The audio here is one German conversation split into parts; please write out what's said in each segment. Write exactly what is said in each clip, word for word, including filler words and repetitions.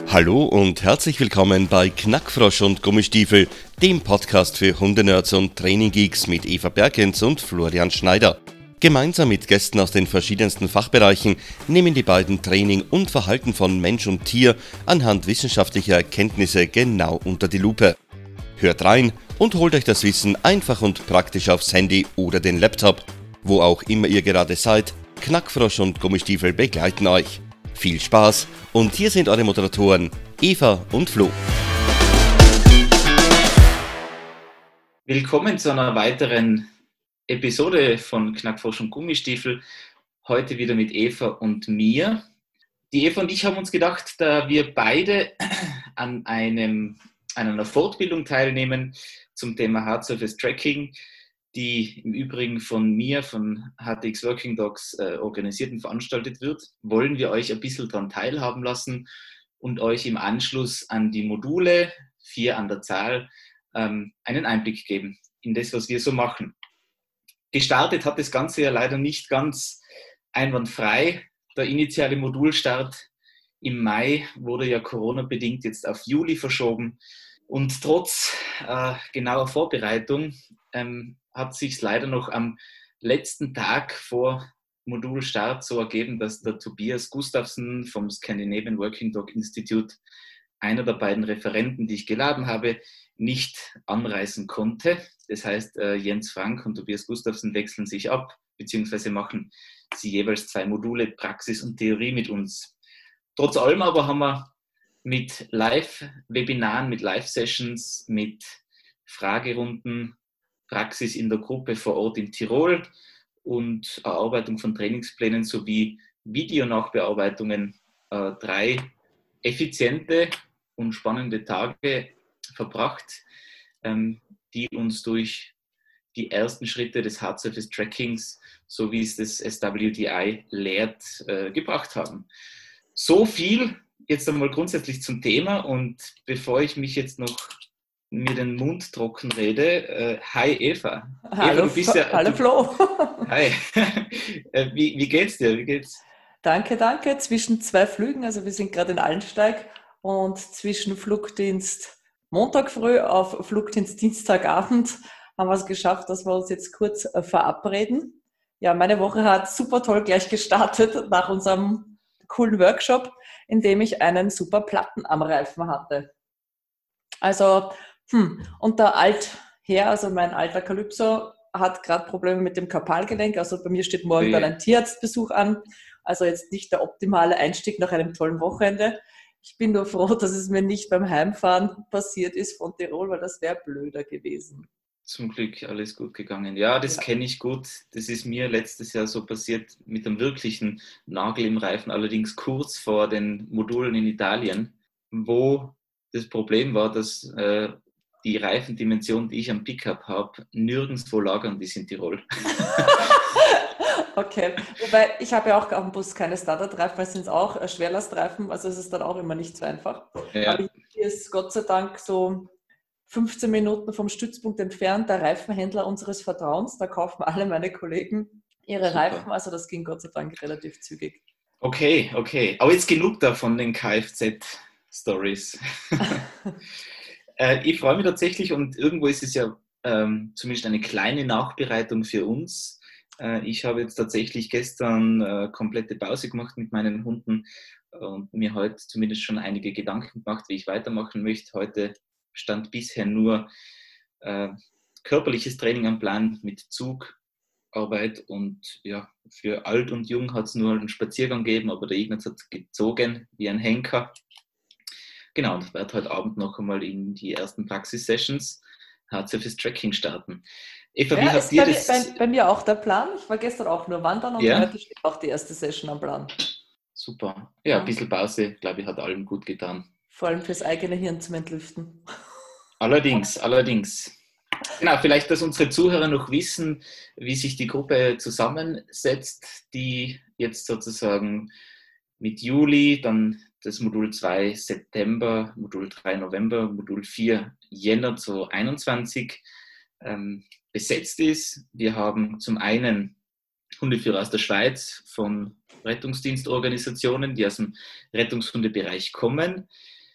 Hallo und herzlich willkommen bei Knackfrosch und Gummistiefel, dem Podcast für Hundenerds und Traininggeeks mit Eva Bergens und Florian Schneider. Gemeinsam mit Gästen aus den verschiedensten Fachbereichen nehmen die beiden Training und Verhalten von Mensch und Tier anhand wissenschaftlicher Erkenntnisse genau unter die Lupe. Hört rein und holt euch das Wissen einfach und praktisch aufs Handy oder den Laptop. Wo auch immer ihr gerade seid, Knackfrosch und Gummistiefel begleiten euch. Viel Spaß und hier sind eure Moderatoren Eva und Flo. Willkommen zu einer weiteren Episode von Knackfrosch und Gummistiefel. Heute wieder mit Eva und mir. Die Eva und ich haben uns gedacht, da wir beide an einem, an einer Fortbildung teilnehmen zum Thema Hard Surface Tracking, die im Übrigen von mir, von H T X Working Dogs äh, organisiert und veranstaltet wird, wollen wir euch ein bisschen daran teilhaben lassen und euch im Anschluss an die Module, vier an der Zahl, ähm, einen Einblick geben in das, was wir so machen. Gestartet hat das Ganze ja leider nicht ganz einwandfrei. Der initiale Modulstart im Mai wurde ja Corona-bedingt jetzt auf Juli verschoben. Und trotz äh, genauer Vorbereitung ähm, hat sich es leider noch am letzten Tag vor Modulstart so ergeben, dass der Tobias Gustafsson vom Scandinavian Working Dog Institute, einer der beiden Referenten, die ich geladen habe, nicht anreisen konnte. Das heißt, äh, Jens Frank und Tobias Gustafsson wechseln sich ab, beziehungsweise machen sie jeweils zwei Module, Praxis und Theorie mit uns. Trotz allem aber haben wir mit Live-Webinaren, mit Live-Sessions, mit Fragerunden, Praxis in der Gruppe vor Ort in Tirol und Erarbeitung von Trainingsplänen sowie Videonachbearbeitungen äh, drei effiziente und spannende Tage verbracht, ähm, die uns durch die ersten Schritte des Hard Surface Trackings, so wie es das S W D I lehrt, äh, gebracht haben. So viel jetzt einmal grundsätzlich zum Thema, und bevor ich mich jetzt noch mir den Mund trocken rede, äh, hi Eva. Hallo, Eva, du bist ja, hallo du, Flo. Hi. äh, wie, wie geht's dir? Wie geht's? Danke, danke. Zwischen zwei Flügen, also wir sind gerade in Allensteig, und zwischen Flugdienst Montag früh auf Flugdienst Dienstagabend haben wir es geschafft, dass wir uns jetzt kurz äh, verabreden. Ja, meine Woche hat super toll gleich gestartet nach unserem coolen Workshop, in dem ich einen super Platten am Reifen hatte. Also, hm, und der Altherr, also mein alter Calypso, hat gerade Probleme mit dem Karpalgelenk. Also bei mir steht morgen dann ein Tierarztbesuch an. Also jetzt nicht der optimale Einstieg nach einem tollen Wochenende. Ich bin nur froh, dass es mir nicht beim Heimfahren passiert ist von Tirol, weil das wäre blöder gewesen. Zum Glück alles gut gegangen. Ja, das ja. kenne ich gut. Das ist mir letztes Jahr so passiert mit einem wirklichen Nagel im Reifen, allerdings kurz vor den Modulen in Italien, wo das Problem war, dass äh, die Reifendimension, die ich am Pickup habe, nirgendwo lagern, die sind in Tirol. Okay, wobei ich habe ja auch am Bus keine Standardreifen, weil es sind auch Schwerlastreifen, also es ist dann auch immer nicht so einfach. Ja. Aber hier ist Gott sei Dank so fünfzehn Minuten vom Stützpunkt entfernt der Reifenhändler unseres Vertrauens. Da kaufen alle meine Kollegen ihre Super. Reifen, also das ging Gott sei Dank relativ zügig. Okay, okay. Aber jetzt genug da von den Kfz-Stories. äh, ich freue mich tatsächlich, und irgendwo ist es ja ähm, zumindest eine kleine Nachbereitung für uns. Äh, ich habe jetzt tatsächlich gestern äh, komplette Pause gemacht mit meinen Hunden und mir heute zumindest schon einige Gedanken gemacht, wie ich weitermachen möchte. Heute stand bisher nur äh, körperliches Training am Plan mit Zugarbeit, und ja, für alt und jung hat es nur einen Spaziergang gegeben, aber der Ignaz hat gezogen wie ein Henker. Genau, und ich werde heute Abend noch einmal in die ersten Praxis-Sessions Hard Surface Tracking starten. Eva, ja, wie habt ihr bei das? Mir, bei, bei mir auch der Plan. Ich war gestern auch nur wandern, und ja? heute steht auch die erste Session am Plan. Super. Ja, ja. Ein bisschen Pause, glaube ich, hat allen gut getan. Vor allem fürs eigene Hirn zum Entlüften. Allerdings, allerdings. Genau, vielleicht, dass unsere Zuhörer noch wissen, wie sich die Gruppe zusammensetzt, die jetzt sozusagen mit Juli, dann das Modul zwei September, Modul drei November, Modul vier Jänner zweitausendeinundzwanzig ähm, besetzt ist. Wir haben zum einen Hundeführer aus der Schweiz von Rettungsdienstorganisationen, die aus dem Rettungshundebereich kommen.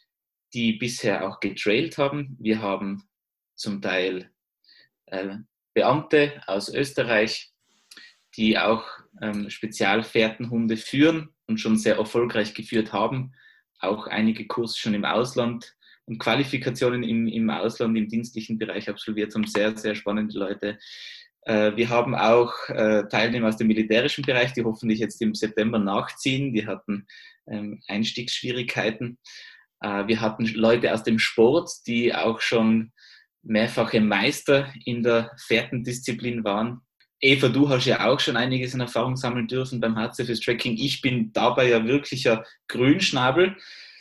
die bisher auch getrailt haben. Wir haben zum Teil äh, Beamte aus Österreich, die auch ähm, Spezialfährtenhunde führen und schon sehr erfolgreich geführt haben. Auch einige Kurse schon im Ausland und Qualifikationen im, im Ausland, im dienstlichen Bereich absolviert haben. Sehr, sehr spannende Leute. Äh, wir haben auch äh, Teilnehmer aus dem militärischen Bereich, die hoffentlich jetzt im September nachziehen. Die hatten ähm, Einstiegsschwierigkeiten. Äh, wir hatten Leute aus dem Sport, die auch schon mehrfache Meister in der Fährtendisziplin waren. Eva, du hast ja auch schon einiges an Erfahrung sammeln dürfen beim H C F S Tracking. Ich bin dabei ja wirklicher Grünschnabel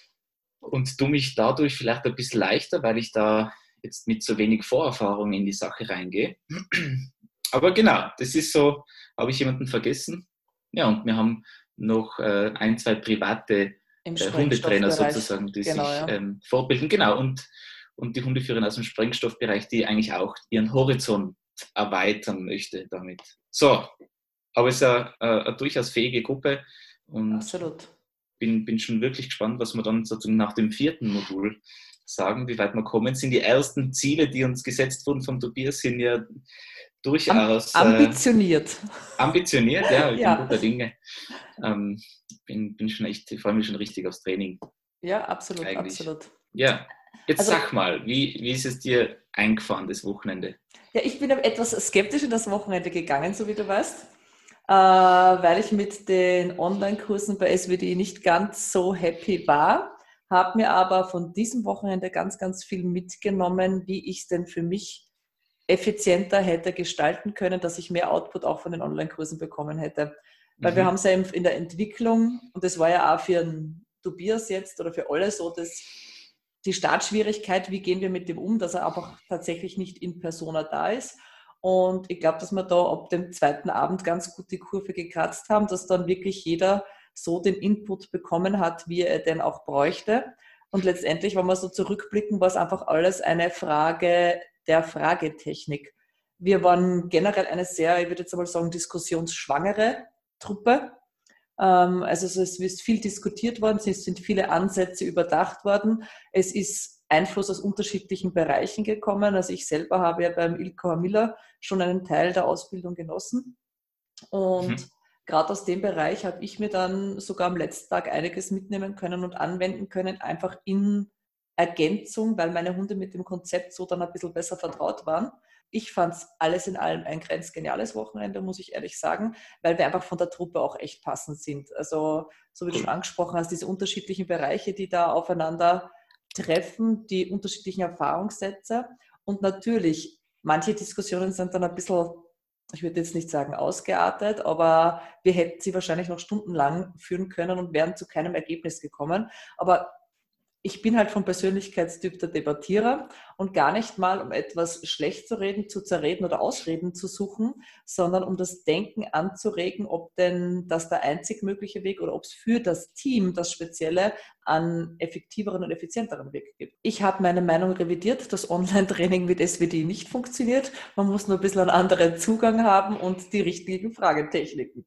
und tue mich dadurch vielleicht ein bisschen leichter, weil ich da jetzt mit so wenig Vorerfahrung in die Sache reingehe. Aber genau, das ist so, habe ich jemanden vergessen? Ja, und wir haben noch äh, ein, zwei private Im äh, Hundetrainer Sprengstoffbereich. sozusagen, die Genau, sich ja. ähm, fortbilden. Genau, und, und die Hundeführerin aus dem Sprengstoffbereich, die eigentlich auch ihren Horizont erweitern möchte damit. So, aber es ist eine, eine, eine durchaus fähige Gruppe und Absolut. bin, bin schon wirklich gespannt, was wir dann sozusagen nach dem vierten Modul sagen, wie weit wir kommen. Sind die ersten Ziele, die uns gesetzt wurden von Tobias, sind ja durchaus Am, ambitioniert. Äh, ambitioniert, ja, ich ja. bin guter Dinge. Ähm, bin, bin schon echt, ich freue mich schon richtig aufs Training. Ja, absolut, eigentlich. absolut. Ja, jetzt also, sag mal, wie, wie ist es dir eingefahren, das Wochenende? Ja, ich bin etwas skeptisch in das Wochenende gegangen, so wie du weißt, äh, weil ich mit den Online-Kursen bei S W D nicht ganz so happy war, habe mir aber von diesem Wochenende ganz, ganz viel mitgenommen, wie ich es denn für mich effizienter hätte gestalten können, dass ich mehr Output auch von den Online-Kursen bekommen hätte. Weil mhm. wir haben es ja in der Entwicklung, und das war ja auch für einen Tobias jetzt oder für alle so, dass die Startschwierigkeit, wie gehen wir mit dem um, dass er einfach tatsächlich nicht in Persona da ist. Und ich glaube, dass wir da ab dem zweiten Abend ganz gut die Kurve gekratzt haben, dass dann wirklich jeder so den Input bekommen hat, wie er denn auch bräuchte. Und letztendlich, wenn wir so zurückblicken, war es einfach alles eine Frage der Fragetechnik. Wir waren generell eine sehr, ich würde jetzt einmal sagen, diskussionsschwangere Truppe. Also es ist viel diskutiert worden, es sind viele Ansätze überdacht worden. Es ist Einfluss aus unterschiedlichen Bereichen gekommen. Also ich selber habe ja beim Ilko Hamiller schon einen Teil der Ausbildung genossen. Und mhm. gerade aus dem Bereich habe ich mir dann sogar am letzten Tag einiges mitnehmen können und anwenden können, einfach in Ergänzung, weil meine Hunde mit dem Konzept so dann ein bisschen besser vertraut waren. Ich fand es alles in allem ein grenzgeniales Wochenende, muss ich ehrlich sagen, weil wir einfach von der Truppe auch echt passend sind. Also, so wie du schon angesprochen hast, diese unterschiedlichen Bereiche, die da aufeinander treffen, die unterschiedlichen Erfahrungssätze. Und natürlich, manche Diskussionen sind dann ein bisschen, ich würde jetzt nicht sagen ausgeartet, aber wir hätten sie wahrscheinlich noch stundenlang führen können und wären zu keinem Ergebnis gekommen. Aber ich bin halt vom Persönlichkeitstyp der Debattierer und gar nicht mal, um etwas schlecht zu reden, zu zerreden oder Ausreden zu suchen, sondern um das Denken anzuregen, ob denn das der einzig mögliche Weg oder ob es für das Team das Spezielle einen effektiveren und effizienteren Weg gibt. Ich habe meine Meinung revidiert, dass Online-Training mit S W D nicht funktioniert. Man muss nur ein bisschen einen anderen Zugang haben und die richtigen Fragetechniken.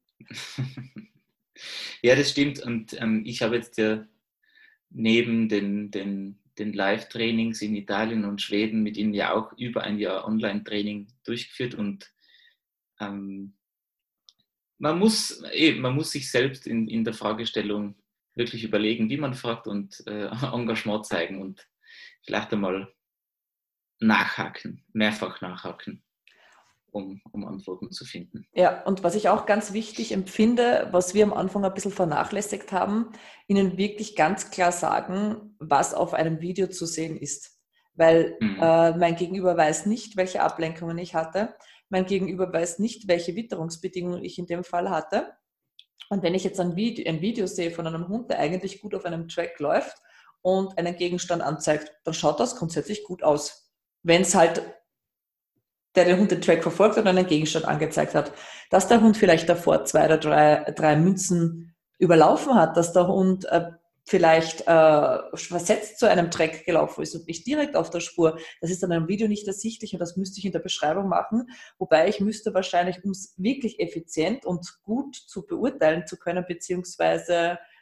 Ja, das stimmt. Und ähm, ich habe jetzt ja neben den, den, den Live-Trainings in Italien und Schweden mit ihnen ja auch über ein Jahr Online-Training durchgeführt und ähm, man, muss, eh, man muss sich selbst in, in der Fragestellung wirklich überlegen, wie man fragt und äh, Engagement zeigen und vielleicht einmal nachhaken, mehrfach nachhaken. Um, um Antworten zu finden. Ja, und was ich auch ganz wichtig empfinde, was wir am Anfang ein bisschen vernachlässigt haben, Ihnen wirklich ganz klar sagen, was auf einem Video zu sehen ist. Weil mhm. äh, mein Gegenüber weiß nicht, welche Ablenkungen ich hatte. Mein Gegenüber weiß nicht, welche Witterungsbedingungen ich in dem Fall hatte. Und wenn ich jetzt ein Video, ein Video sehe von einem Hund, der eigentlich gut auf einem Track läuft und einen Gegenstand anzeigt, dann schaut das grundsätzlich gut aus. Wenn es halt der den Hund den Track verfolgt und einen Gegenstand angezeigt hat. Dass der Hund vielleicht davor zwei oder drei, drei Münzen überlaufen hat, dass der Hund äh, vielleicht äh, versetzt zu einem Track gelaufen ist und nicht direkt auf der Spur, das ist an einem Video nicht ersichtlich und das müsste ich in der Beschreibung machen, wobei ich müsste wahrscheinlich, um es wirklich effizient und gut zu beurteilen zu können, beziehungsweise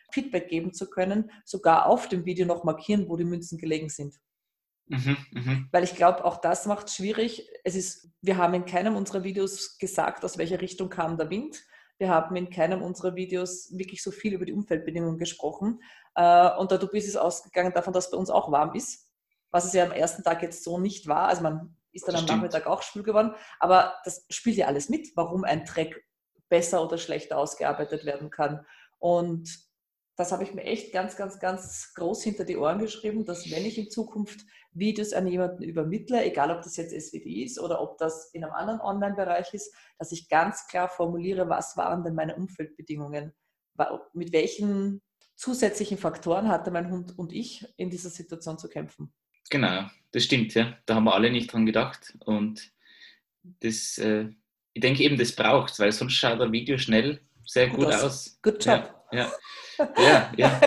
Feedback geben zu können, sogar auf dem Video noch markieren, wo die Münzen gelegen sind. Mhm, mh. Weil ich glaube, auch das macht es schwierig. Es ist, wir haben in keinem unserer Videos gesagt, aus welcher Richtung kam der Wind. Wir haben in keinem unserer Videos wirklich so viel über die Umfeldbedingungen gesprochen. Und der Tobias ist ausgegangen davon, dass bei uns auch warm ist, was es ja am ersten Tag jetzt so nicht war. Also man ist dann Das am stimmt. Nachmittag auch schwül geworden. Aber das spielt ja alles mit, warum ein Track besser oder schlechter ausgearbeitet werden kann. Und das habe ich mir echt ganz, ganz, ganz groß hinter die Ohren geschrieben, dass wenn ich in Zukunft Videos an jemanden übermittle, egal ob das jetzt S W D ist oder ob das in einem anderen Online-Bereich ist, dass ich ganz klar formuliere, was waren denn meine Umfeldbedingungen, mit welchen zusätzlichen Faktoren hatte mein Hund und ich in dieser Situation zu kämpfen. Genau, das stimmt, ja. Da haben wir alle nicht dran gedacht. Und das, äh, ich denke eben, das braucht es, weil sonst schaut ein Video schnell sehr gut, gut aus. aus. Good job. Ja, ja, ja, ja.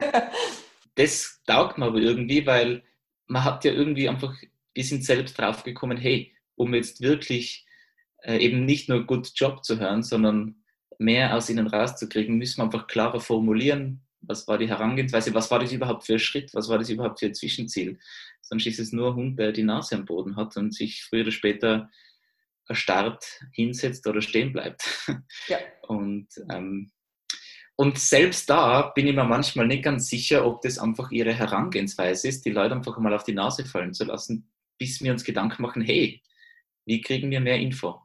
Das taugt mir aber irgendwie, weil man hat ja irgendwie einfach, wir sind selbst drauf gekommen, hey, um jetzt wirklich äh, eben nicht nur Good Job zu hören, sondern mehr aus ihnen rauszukriegen, müssen wir einfach klarer formulieren, was war die Herangehensweise, was war das überhaupt für ein Schritt, was war das überhaupt für ein Zwischenziel. Sonst ist es nur ein Hund, der die Nase am Boden hat und sich früher oder später erstarrt hinsetzt oder stehen bleibt. Ja. Und, ähm, und selbst da bin ich mir manchmal nicht ganz sicher, ob das einfach ihre Herangehensweise ist, die Leute einfach mal auf die Nase fallen zu lassen, bis wir uns Gedanken machen, hey, wie kriegen wir mehr Info?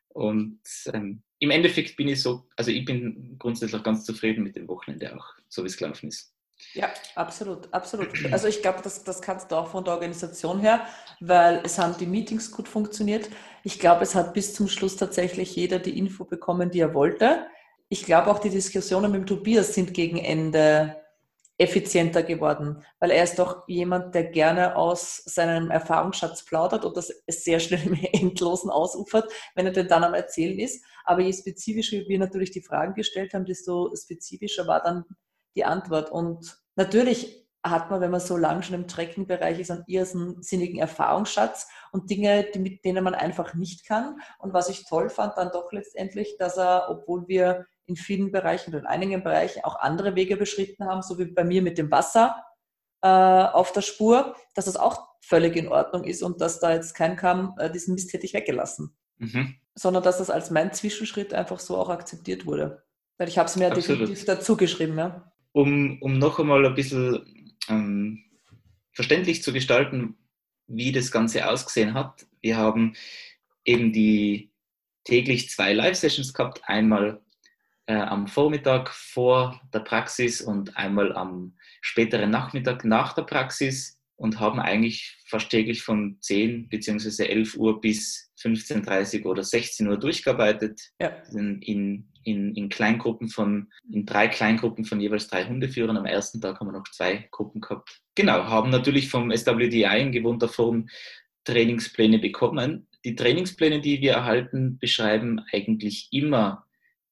Und ähm, im Endeffekt bin ich so, also ich bin grundsätzlich ganz zufrieden mit dem Wochenende auch, so wie es gelaufen ist. Ja, absolut, absolut. Also ich glaube, das, das kannst du auch von der Organisation her, weil es haben die Meetings gut funktioniert. Ich glaube, es hat bis zum Schluss tatsächlich jeder die Info bekommen, die er wollte. Ich glaube auch, die Diskussionen mit dem Tobias sind gegen Ende effizienter geworden, weil er ist doch jemand, der gerne aus seinem Erfahrungsschatz plaudert und das sehr schnell im Endlosen ausufert, wenn er denn dann am Erzählen ist. Aber je spezifischer wir natürlich die Fragen gestellt haben, desto spezifischer war dann die Antwort. Und natürlich hat man, wenn man so lange schon im Trekking-Bereich ist, einen irrsinnigen Erfahrungsschatz und Dinge, die, mit denen man einfach nicht kann. Und was ich toll fand, dann doch letztendlich, dass er, obwohl wir in vielen Bereichen oder in einigen Bereichen auch andere Wege beschritten haben, so wie bei mir mit dem Wasser äh, auf der Spur, dass das auch völlig in Ordnung ist und dass da jetzt kein kam, äh, diesen Mist hätte ich weggelassen. Mhm. Sondern dass das als mein Zwischenschritt einfach so auch akzeptiert wurde. Weil ich habe es mir Absolut. definitiv dazu geschrieben. Ja. Um, um noch einmal ein bisschen ähm, verständlich zu gestalten, wie das Ganze ausgesehen hat. Wir haben eben die täglich zwei Live-Sessions gehabt, einmal äh, am Vormittag vor der Praxis und einmal am späteren Nachmittag nach der Praxis und haben eigentlich fast täglich von zehn bzw. elf Uhr bis fünfzehn Uhr dreißig oder sechzehn Uhr durchgearbeitet. Ja. In, in, in, in Kleingruppen von, in drei Kleingruppen von jeweils drei Hundeführern. Am ersten Tag haben wir noch zwei Gruppen gehabt. Genau, haben natürlich vom S W D I in gewohnter Form Trainingspläne bekommen. Die Trainingspläne, die wir erhalten, beschreiben eigentlich immer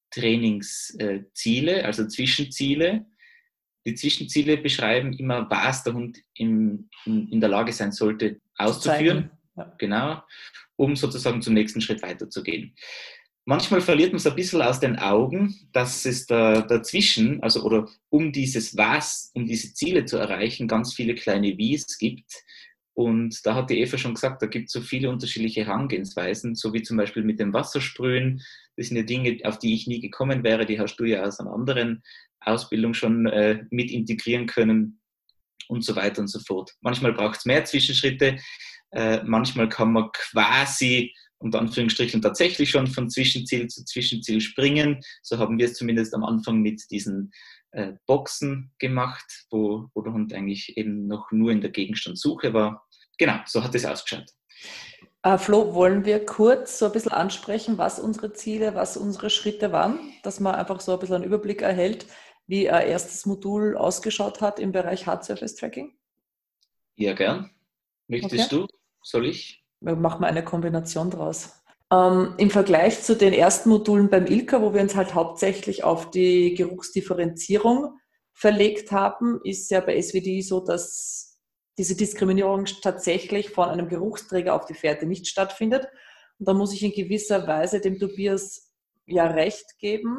Trainingsziele, also Zwischenziele. Die Zwischenziele beschreiben immer, was der Hund in, in, in der Lage sein sollte, auszuführen, ja. Genau, um sozusagen zum nächsten Schritt weiterzugehen. Manchmal verliert man es ein bisschen aus den Augen, dass es da, dazwischen, also oder um dieses Was, um diese Ziele zu erreichen, ganz viele kleine Wies gibt. Und da hat die Eva schon gesagt, da gibt es so viele unterschiedliche Herangehensweisen, so wie zum Beispiel mit dem Wassersprühen. Das sind ja Dinge, auf die ich nie gekommen wäre, die hast du ja aus einer anderen Ausbildung schon äh, mit integrieren können und so weiter und so fort. Manchmal braucht es mehr Zwischenschritte, äh, manchmal kann man quasi unter Anführungsstrichen tatsächlich schon von Zwischenziel zu Zwischenziel springen. So haben wir es zumindest am Anfang mit diesen äh, Boxen gemacht, wo, wo der Hund eigentlich eben noch nur in der Gegenstandssuche war. Genau, so hat es ausgeschaut. Uh, Flo, wollen wir kurz so ein bisschen ansprechen, was unsere Ziele, was unsere Schritte waren, dass man einfach so ein bisschen einen Überblick erhält, wie ein erstes Modul ausgeschaut hat im Bereich Hard Surface Tracking? Ja, gern. Möchtest okay. du? Soll ich? Wir machen eine Kombination draus. Ähm, Im Vergleich zu den ersten Modulen beim I L K A, wo wir uns halt hauptsächlich auf die Geruchsdifferenzierung verlegt haben, ist ja bei S W D I so, dass diese Diskriminierung tatsächlich von einem Geruchsträger auf die Fährte nicht stattfindet. Und da muss ich in gewisser Weise dem Tobias ja recht geben.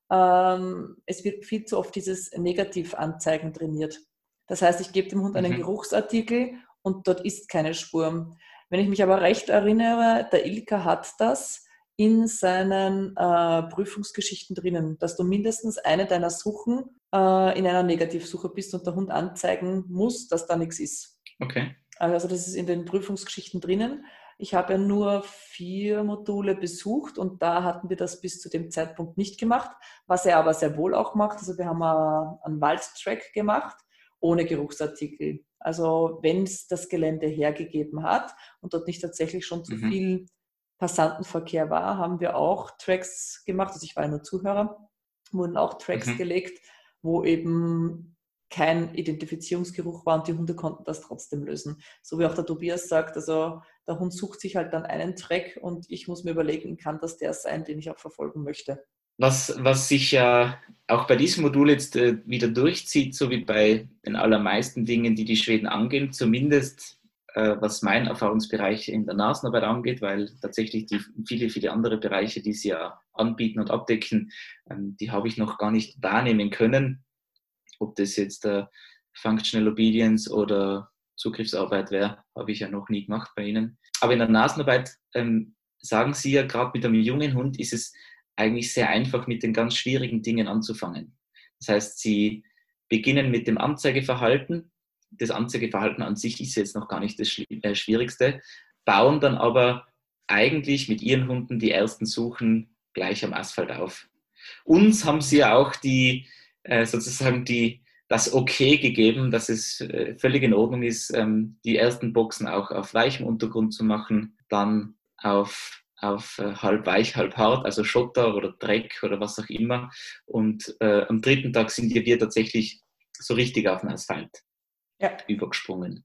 ähm, es wird viel zu oft dieses Negativanzeigen trainiert. Das heißt, ich gebe dem Hund einen Mhm. Geruchsartikel und dort ist keine Spur. Wenn ich mich aber recht erinnere, der Ilka hat das in seinen äh, Prüfungsgeschichten drinnen, dass du mindestens eine deiner Suchen äh, in einer Negativsuche bist und der Hund anzeigen muss, dass da nichts ist. Okay. Also das ist in den Prüfungsgeschichten drinnen. Ich habe ja nur vier Module besucht und da hatten wir das bis zu dem Zeitpunkt nicht gemacht, was er aber sehr wohl auch macht. Also wir haben einen Waldtrack gemacht ohne Geruchsartikel. Also wenn es das Gelände hergegeben hat und dort nicht tatsächlich schon zu Mhm. viel Passantenverkehr war, haben wir auch Tracks gemacht. Also ich war ja nur Zuhörer, wurden auch Tracks Mhm. gelegt, wo eben kein Identifizierungsgeruch war und die Hunde konnten das trotzdem lösen. So wie auch der Tobias sagt, also der Hund sucht sich halt dann einen Track und ich muss mir überlegen, kann das der sein, den ich auch verfolgen möchte. Was, was sich ja auch bei diesem Modul jetzt äh, wieder durchzieht, so wie bei den allermeisten Dingen, die die Schweden angehen, zumindest äh, was mein Erfahrungsbereich in der Nasenarbeit angeht, weil tatsächlich die viele, viele andere Bereiche, die sie ja anbieten und abdecken, ähm, die habe ich noch gar nicht wahrnehmen können. Ob das jetzt äh, Functional Obedience oder Zugriffsarbeit wäre, habe ich ja noch nie gemacht bei Ihnen. Aber in der Nasenarbeit ähm, sagen Sie ja, gerade mit einem jungen Hund ist es eigentlich sehr einfach, mit den ganz schwierigen Dingen anzufangen. Das heißt, Sie beginnen mit dem Anzeigeverhalten. Das Anzeigeverhalten an sich ist jetzt noch gar nicht das Schwierigste, bauen dann aber eigentlich mit Ihren Hunden die ersten Suchen gleich am Asphalt auf. Uns haben Sie ja auch die sozusagen die, das Okay gegeben, dass es völlig in Ordnung ist, die ersten Boxen auch auf weichem Untergrund zu machen, dann auf, auf halb weich, halb hart, also Schotter oder Dreck oder was auch immer. Und äh, am dritten Tag sind wir tatsächlich so richtig auf den Asphalt ja. übergesprungen.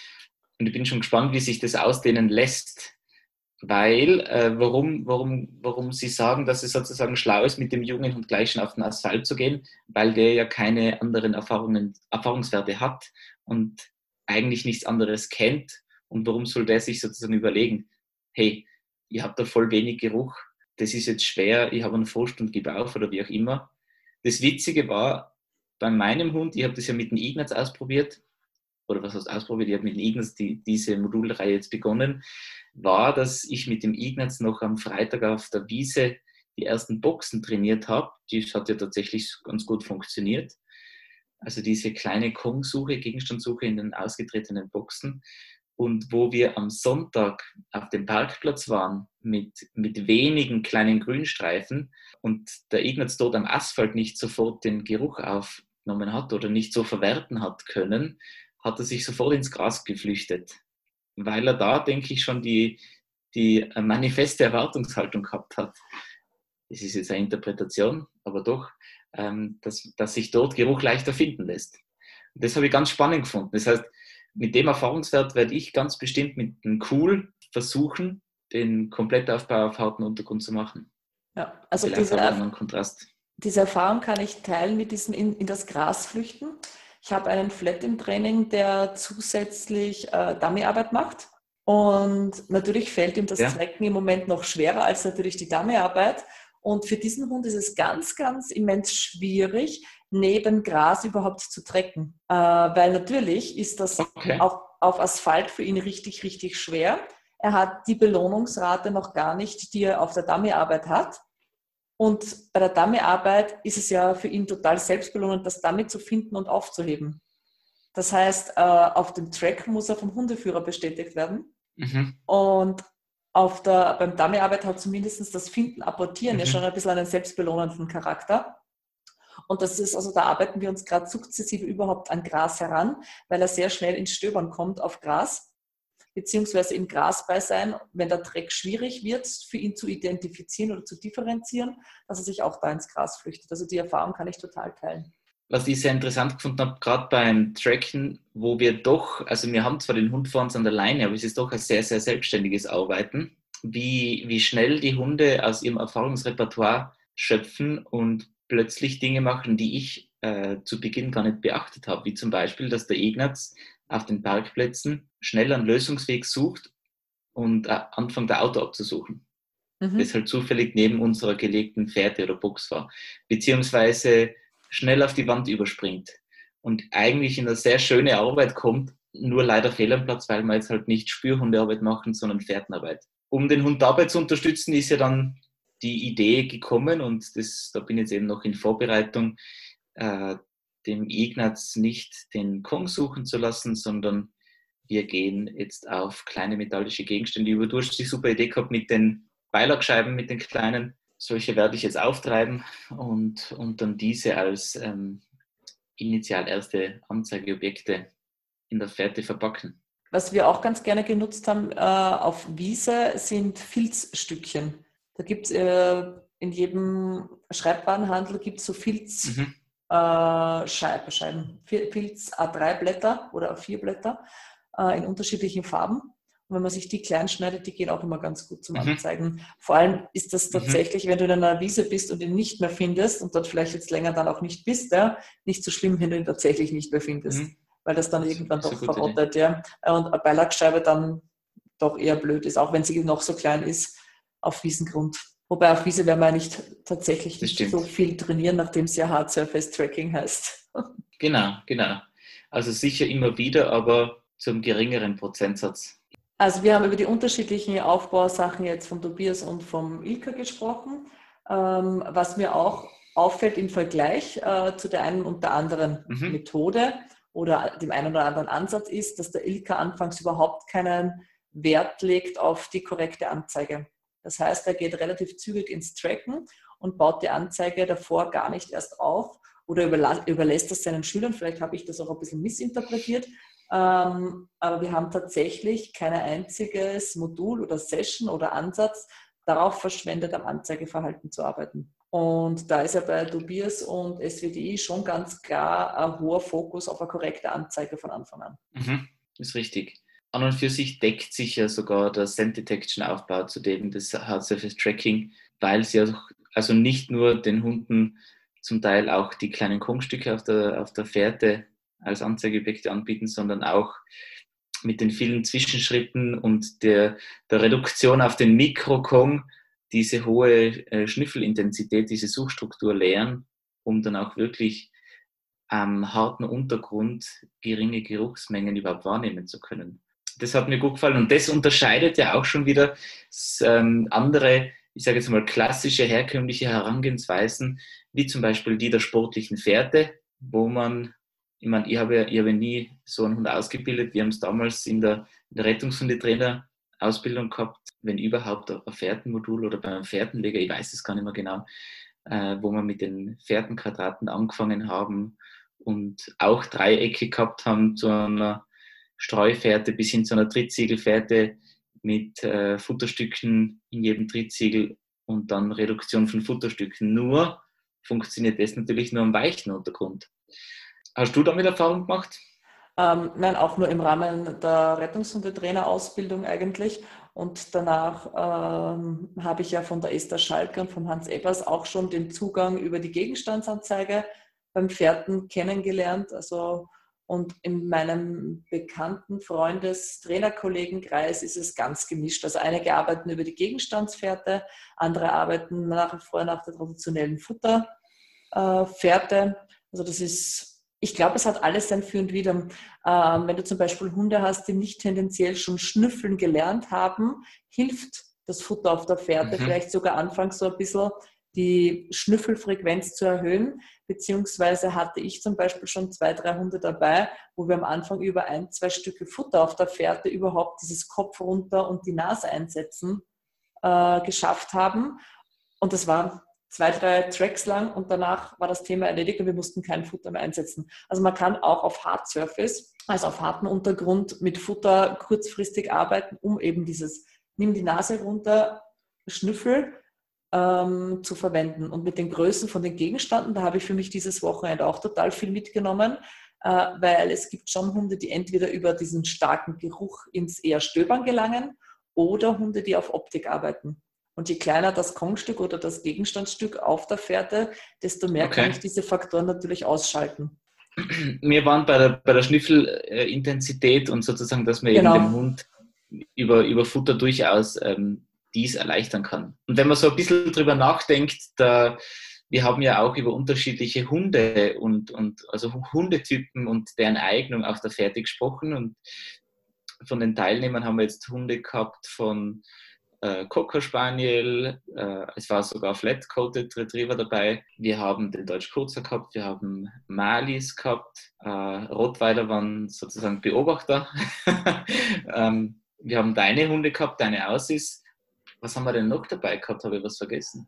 Und ich bin schon gespannt, wie sich das ausdehnen lässt. Weil, äh, warum, warum, warum Sie sagen, dass es sozusagen schlau ist, mit dem jungen Hund gleich schon auf den Asphalt zu gehen, weil der ja keine anderen Erfahrungen, Erfahrungswerte hat und eigentlich nichts anderes kennt. Und warum soll der sich sozusagen überlegen, hey, ihr habt da voll wenig Geruch, das ist jetzt schwer, ich habe einen Frust und gebe auf oder wie auch immer. Das Witzige war, bei meinem Hund, ich habe das ja mit dem Ignaz ausprobiert, oder was heißt ausprobiert, ich habe mit dem Ignaz die, diese Modulreihe jetzt begonnen, war, dass ich mit dem Ignaz noch am Freitag auf der Wiese die ersten Boxen trainiert habe. Das hat ja tatsächlich ganz gut funktioniert. Also diese kleine Kong-Suche, Gegenstandssuche in den ausgetretenen Boxen. Und wo wir am Sonntag auf dem Parkplatz waren mit, mit wenigen kleinen Grünstreifen und der Ignaz dort am Asphalt nicht sofort den Geruch aufgenommen hat oder nicht so verwerten hat können, hat er sich sofort ins Gras geflüchtet, weil er da, denke ich, schon die, die manifeste Erwartungshaltung gehabt hat. Das ist jetzt eine Interpretation, aber doch, ähm, dass, dass sich dort Geruch leichter finden lässt. Und das habe ich ganz spannend gefunden. Das heißt, mit dem Erfahrungswert werde ich ganz bestimmt mit einem Cool versuchen, den Komplettaufbau auf harten Untergrund zu machen. Ja, also Vielleicht diese, aber einen Kontrast. Diese Erfahrung kann ich teilen mit diesem in, in das Gras flüchten. Ich habe einen Flat im Training, der zusätzlich äh, Dummyarbeit macht. Und natürlich fällt ihm das Ja. Trecken im Moment noch schwerer als natürlich die Dummyarbeit. Und für diesen Hund ist es ganz, ganz immens schwierig, neben Gras überhaupt zu trecken. Äh, weil natürlich ist das Okay. auf, auf Asphalt für ihn richtig, richtig schwer. Er hat die Belohnungsrate noch gar nicht, die er auf der Dummyarbeit hat. Und bei der Dummyarbeit ist es ja für ihn total selbstbelohnend, das Dummy zu finden und aufzuheben. Das heißt, auf dem Track muss er vom Hundeführer bestätigt werden. Mhm. Und auf der, beim Dummyarbeit hat zumindest das Finden, Apportieren Mhm. ja schon ein bisschen einen selbstbelohnenden Charakter. Und das ist, also da arbeiten wir uns gerade sukzessive überhaupt an Gras heran, weil er sehr schnell ins Stöbern kommt auf Gras, beziehungsweise im Grasbei sein, wenn der Dreck schwierig wird, für ihn zu identifizieren oder zu differenzieren, dass er sich auch da ins Gras flüchtet. Also die Erfahrung kann ich total teilen. Was ich sehr interessant gefunden habe, gerade beim Tracken, wo wir doch, also wir haben zwar den Hund vor uns an der Leine, aber es ist doch ein sehr, sehr selbstständiges Arbeiten, wie, wie schnell die Hunde aus ihrem Erfahrungsrepertoire schöpfen und plötzlich Dinge machen, die ich äh, zu Beginn gar nicht beachtet habe, wie zum Beispiel, dass der Ignaz auf den Parkplätzen schnell einen Lösungsweg sucht und äh, anfängt, ein Auto abzusuchen. mhm. das halt zufällig neben unserer gelegten Fährte oder Box war, beziehungsweise schnell auf die Wand überspringt und eigentlich in eine sehr schöne Arbeit kommt, nur leider fehl am Platz, weil wir jetzt halt nicht Spürhundearbeit machen, sondern Fährtenarbeit. Um den Hund dabei zu unterstützen, ist ja dann die Idee gekommen und das, da bin ich jetzt eben noch in Vorbereitung, äh, dem Ignaz nicht den Kong suchen zu lassen, sondern wir gehen jetzt auf kleine metallische Gegenstände über. Du hast die super Idee gehabt mit den Beilagscheiben, mit den kleinen. Solche werde ich jetzt auftreiben und, und dann diese als ähm, initial erste Anzeigeobjekte in der Fährte verpacken. Was wir auch ganz gerne genutzt haben äh, auf Wiese sind Filzstückchen. Da gibt es äh, in jedem Schreibwarenhandel gibt's so Filz, mhm. äh, Scheiben, Scheiben, Filz A drei Blätter oder A vier Blätter äh, in unterschiedlichen Farben. Und wenn man sich die klein schneidet, die gehen auch immer ganz gut zum mhm. Anzeigen. Vor allem ist das tatsächlich, mhm. wenn du in einer Wiese bist und ihn nicht mehr findest und dort vielleicht jetzt länger dann auch nicht bist, ja, nicht so schlimm, wenn du ihn tatsächlich nicht mehr findest. Mhm. Weil das dann irgendwann doch verrottet, ja. Und eine Beilagscheibe dann doch eher blöd ist, auch wenn sie noch so klein ist auf Wiesengrund. Wobei auf Wiese werden wir nicht tatsächlich nicht so viel trainieren, nachdem es ja Hard Surface Tracking heißt. Genau, genau. Also sicher immer wieder, aber zum geringeren Prozentsatz. Also wir haben über die unterschiedlichen Aufbausachen jetzt von Tobias und vom Ilka gesprochen. Ähm, was mir auch auffällt im Vergleich äh, zu der einen und der anderen mhm. Methode oder dem einen oder anderen Ansatz ist, dass der Ilka anfangs überhaupt keinen Wert legt auf die korrekte Anzeige. Das heißt, er geht relativ zügig ins Tracken und baut die Anzeige davor gar nicht erst auf oder überlässt das seinen Schülern. Vielleicht habe ich das auch ein bisschen missinterpretiert. Ähm, aber wir haben tatsächlich kein einziges Modul oder Session oder Ansatz darauf verschwendet, am Anzeigeverhalten zu arbeiten. Und da ist ja bei Tobias und S W D I schon ganz klar ein hoher Fokus auf eine korrekte Anzeige von Anfang an. Mhm, ist richtig. An und für sich deckt sich ja sogar der Scent Detection Aufbau zu dem des Hard Surface Tracking, weil sie ja also nicht nur den Hunden zum Teil auch die kleinen Kongstücke auf der, auf der Fährte als Anzeigeobjekte anbieten, sondern auch mit den vielen Zwischenschritten und der, der Reduktion auf den Mikrokong diese hohe äh, Schnüffelintensität, diese Suchstruktur lehren, um dann auch wirklich am harten Untergrund geringe Geruchsmengen überhaupt wahrnehmen zu können. Das hat mir gut gefallen und das unterscheidet ja auch schon wieder ähm, andere, ich sage jetzt mal klassische, herkömmliche Herangehensweisen, wie zum Beispiel die der sportlichen Fährte, wo man, ich meine, ich habe, ich habe nie so einen Hund ausgebildet, wir haben es damals in der, in der Rettungshundetrainer Ausbildung gehabt, wenn überhaupt ein Fährtenmodul oder beim Fährtenleger, ich weiß es gar nicht mehr genau, äh, wo wir mit den Fährtenquadraten angefangen haben und auch Dreiecke gehabt haben zu einer Streufährte bis hin zu einer Trittsiegelfährte mit äh, Futterstücken in jedem Trittsiegel und dann Reduktion von Futterstücken. Nur funktioniert das natürlich nur am weichen Untergrund. Hast du damit Erfahrung gemacht? Ähm, nein, auch nur im Rahmen der Rettungshundetrainerausbildung eigentlich. Und danach ähm, habe ich ja von der Esther Schalker und von Hans Ebbers auch schon den Zugang über die Gegenstandsanzeige beim Fährten kennengelernt. Also, und in meinem bekannten Freundes-Trainerkollegenkreis ist es ganz gemischt. Also einige arbeiten über die Gegenstandsfährte, andere arbeiten nach wie vor nach der traditionellen Futterfährte. Also das ist... Ich glaube, es hat alles sein Für und Wider. Ähm, wenn du zum Beispiel Hunde hast, die nicht tendenziell schon schnüffeln gelernt haben, hilft das Futter auf der Fährte mhm. vielleicht sogar anfangs so ein bisschen die Schnüffelfrequenz zu erhöhen. Beziehungsweise hatte ich zum Beispiel schon zwei, drei Hunde dabei, wo wir am Anfang über ein, zwei Stücke Futter auf der Fährte überhaupt dieses Kopf runter und die Nase einsetzen äh, geschafft haben. Und das war zwei, drei Tracks lang und danach war das Thema erledigt und wir mussten kein Futter mehr einsetzen. Also man kann auch auf Hard Surface, also auf harten Untergrund mit Futter kurzfristig arbeiten, um eben dieses nimm die Nase runter, Schnüffel ähm, zu verwenden. Und mit den Größen von den Gegenständen, da habe ich für mich dieses Wochenende auch total viel mitgenommen, äh, weil es gibt schon Hunde, die entweder über diesen starken Geruch ins eher Stöbern gelangen oder Hunde, die auf Optik arbeiten. Und je kleiner das Kongstück oder das Gegenstandsstück auf der Fährte, desto mehr okay. kann ich diese Faktoren natürlich ausschalten. Wir waren bei der, bei der Schnüffelintensität und sozusagen, dass man genau. eben dem Hund über, über Futter durchaus ähm, dies erleichtern kann. Und wenn man so ein bisschen drüber nachdenkt, da, wir haben ja auch über unterschiedliche Hunde und, und also Hundetypen und deren Eignung auf der Fährte gesprochen. Und von den Teilnehmern haben wir jetzt Hunde gehabt von äh, Cocker Spaniel, äh, es war sogar Flat-Coated Retriever dabei. Wir haben den Deutsch Kurzer gehabt, wir haben Malis gehabt, äh, Rottweiler waren sozusagen Beobachter. ähm, wir haben deine Hunde gehabt, deine Aussies. Was haben wir denn noch dabei gehabt? Habe ich was vergessen?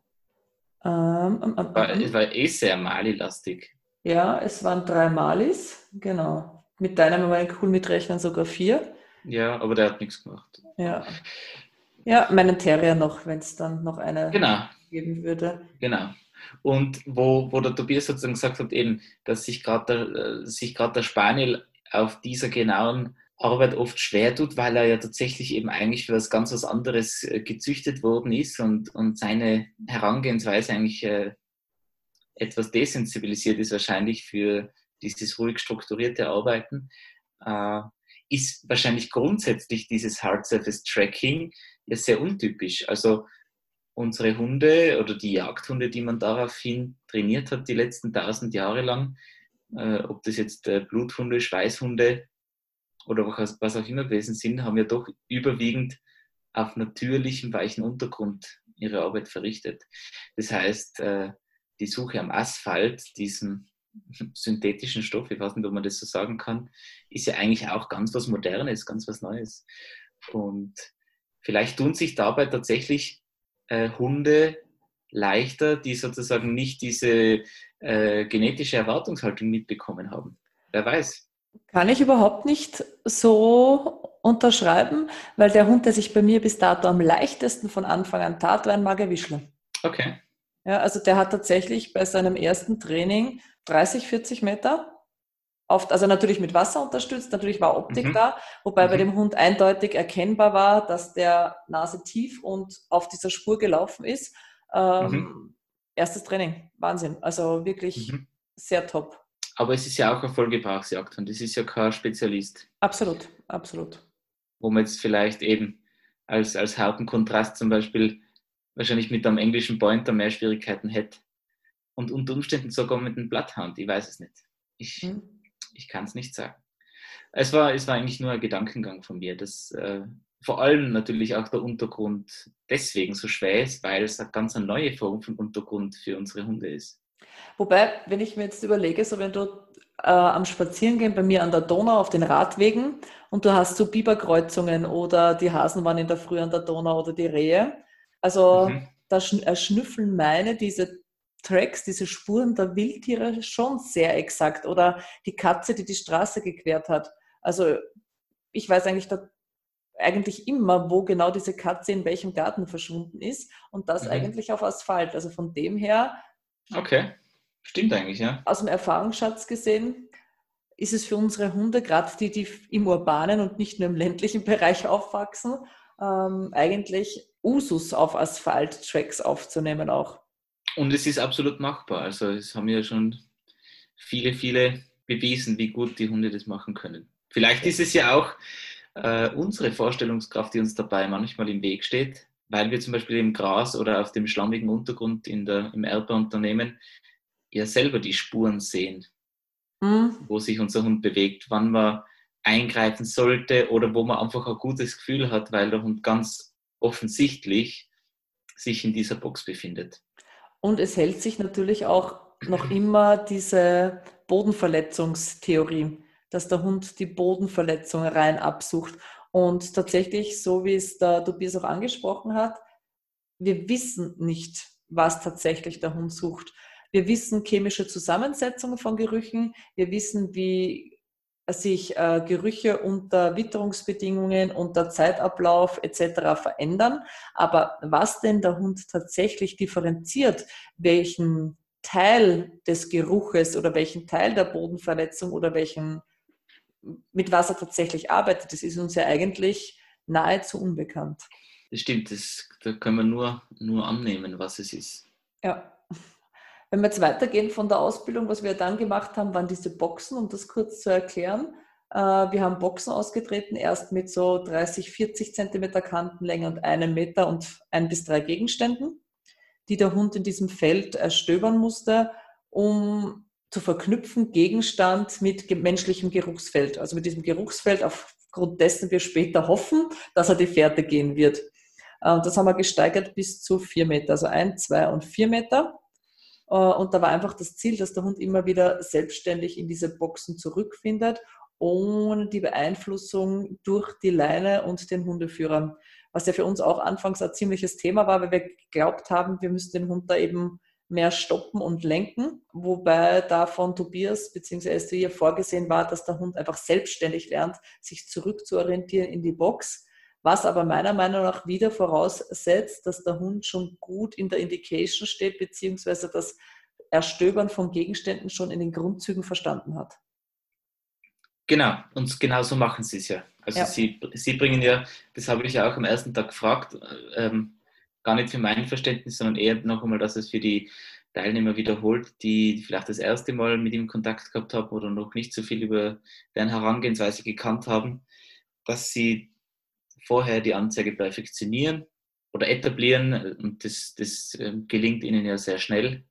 Ähm, ähm, ähm, War, ähm. es war eh sehr Mali-lastig. Ja, es waren drei Malis, genau. Mit deinem, wenn wir cool mitrechnen, sogar vier. Ja, aber der hat nichts gemacht. Ja, ja, meinen Terrier noch, wenn es dann noch eine Genau, geben würde. genau. Und wo, wo der Tobias sozusagen gesagt hat, eben, dass sich gerade der, sich gerade der Spaniel auf dieser genauen Arbeit oft schwer tut, weil er ja tatsächlich eben eigentlich für was ganz was anderes äh, gezüchtet worden ist und, und seine Herangehensweise eigentlich äh, etwas desensibilisiert ist wahrscheinlich für dieses ruhig strukturierte Arbeiten, äh, ist wahrscheinlich grundsätzlich dieses Hard Surface Tracking ja sehr untypisch. Also unsere Hunde oder die Jagdhunde, die man daraufhin trainiert hat, die letzten tausend Jahre lang, äh, ob das jetzt äh, Bluthunde, Schweißhunde oder was, was auch immer gewesen sind, haben ja doch überwiegend auf natürlichem, weichen Untergrund ihre Arbeit verrichtet. Das heißt, äh, die Suche am Asphalt, diesem synthetischen Stoff, ich weiß nicht, ob man das so sagen kann, ist ja eigentlich auch ganz was Modernes, ganz was Neues. Und vielleicht tun sich dabei tatsächlich äh, Hunde leichter, die sozusagen nicht diese äh, genetische Erwartungshaltung mitbekommen haben. Wer weiß. Kann ich überhaupt nicht so unterschreiben, weil der Hund, der sich bei mir bis dato am leichtesten von Anfang an tat, war ein Magerwischler. Okay. Ja, also der hat tatsächlich bei seinem ersten Training dreißig, vierzig Meter, oft, also natürlich mit Wasser unterstützt, natürlich war Optik Mhm. da, wobei Mhm. bei dem Hund eindeutig erkennbar war, dass der Nase tief und auf dieser Spur gelaufen ist. Ähm, Mhm. Erstes Training, Wahnsinn, also wirklich Mhm. sehr top. Aber es ist ja auch ein Vollgebrauchsjagdhund, das ist ja kein Spezialist. Absolut, absolut. Wo man jetzt vielleicht eben als, als harten Kontrast zum Beispiel wahrscheinlich mit einem englischen Pointer mehr Schwierigkeiten hätte. Und unter Umständen sogar mit einem Bloodhound, ich weiß es nicht. Ich, Hm. ich kann es nicht sagen. Es war, es war eigentlich nur ein Gedankengang von mir, dass äh, vor allem natürlich auch der Untergrund deswegen so schwer ist, weil es eine ganz eine neue Form von Untergrund für unsere Hunde ist. Wobei, wenn ich mir jetzt überlege, so wenn du äh, am Spazierengehen bei mir an der Donau auf den Radwegen und du hast so Biberkreuzungen oder die Hasen waren in der Früh an der Donau oder die Rehe, also Mhm. da schn- erschnüffeln meine diese Tracks, diese Spuren der Wildtiere schon sehr exakt oder die Katze, die die Straße gequert hat. Also ich weiß eigentlich da eigentlich immer, wo genau diese Katze in welchem Garten verschwunden ist und das Mhm. eigentlich auf Asphalt. Also von dem her, Okay, stimmt eigentlich, ja. aus dem Erfahrungsschatz gesehen, ist es für unsere Hunde, gerade die, die im urbanen und nicht nur im ländlichen Bereich aufwachsen, ähm, eigentlich Usus auf Asphalt-Tracks aufzunehmen auch. Und es ist absolut machbar. Also es haben ja schon viele, viele bewiesen, wie gut die Hunde das machen können. Vielleicht ist es ja auch äh, unsere Vorstellungskraft, die uns dabei manchmal im Weg steht, weil wir zum Beispiel im Gras oder auf dem schlammigen Untergrund in der, im Erdbeerunternehmen ja selber die Spuren sehen, Hm. wo sich unser Hund bewegt, wann man eingreifen sollte oder wo man einfach ein gutes Gefühl hat, weil der Hund ganz offensichtlich sich in dieser Box befindet. Und es hält sich natürlich auch noch immer diese Bodenverletzungstheorie, dass der Hund die Bodenverletzung rein absucht. Und tatsächlich, so wie es der Tobias auch angesprochen hat, wir wissen nicht, was tatsächlich der Hund sucht. Wir wissen chemische Zusammensetzungen von Gerüchen, wir wissen, wie sich äh, Gerüche unter Witterungsbedingungen, unter Zeitablauf et cetera verändern. Aber was denn der Hund tatsächlich differenziert, welchen Teil des Geruches oder welchen Teil der Bodenverletzung oder welchen, mit was er tatsächlich arbeitet, das ist uns ja eigentlich nahezu unbekannt. Das stimmt, das, da können wir nur, nur annehmen, was es ist. Ja. Wenn wir jetzt weitergehen von der Ausbildung, was wir dann gemacht haben, waren diese Boxen, um das kurz zu erklären. Wir haben Boxen ausgetreten, erst mit so dreißig, vierzig Zentimeter Kantenlänge und einem Meter und ein bis drei Gegenständen, die der Hund in diesem Feld erstöbern musste, um zu verknüpfen Gegenstand mit menschlichem Geruchsfeld. Also mit diesem Geruchsfeld, aufgrund dessen wir später hoffen, dass er die Fährte gehen wird. Und das haben wir gesteigert bis zu vier Meter, also ein, zwei und vier Meter. Und da war einfach das Ziel, dass der Hund immer wieder selbstständig in diese Boxen zurückfindet, ohne die Beeinflussung durch die Leine und den Hundeführer. Was ja für uns auch anfangs ein ziemliches Thema war, weil wir geglaubt haben, wir müssen den Hund da eben mehr stoppen und lenken, wobei da von Tobias bzw. hier vorgesehen war, dass der Hund einfach selbstständig lernt, sich zurückzuorientieren in die Box, was aber meiner Meinung nach wieder voraussetzt, dass der Hund schon gut in der Indication steht, beziehungsweise das Erstöbern von Gegenständen schon in den Grundzügen verstanden hat. Genau, und genau so machen sie es ja. Also ja. Sie, sie bringen ja, das habe ich ja auch am ersten Tag gefragt, ähm, gar nicht für mein Verständnis, sondern eher noch einmal, dass es für die Teilnehmer wiederholt, die vielleicht das erste Mal mit ihm Kontakt gehabt haben oder noch nicht so viel über deren Herangehensweise gekannt haben, dass sie vorher die Anzeige perfektionieren oder etablieren und das, das gelingt ihnen ja sehr schnell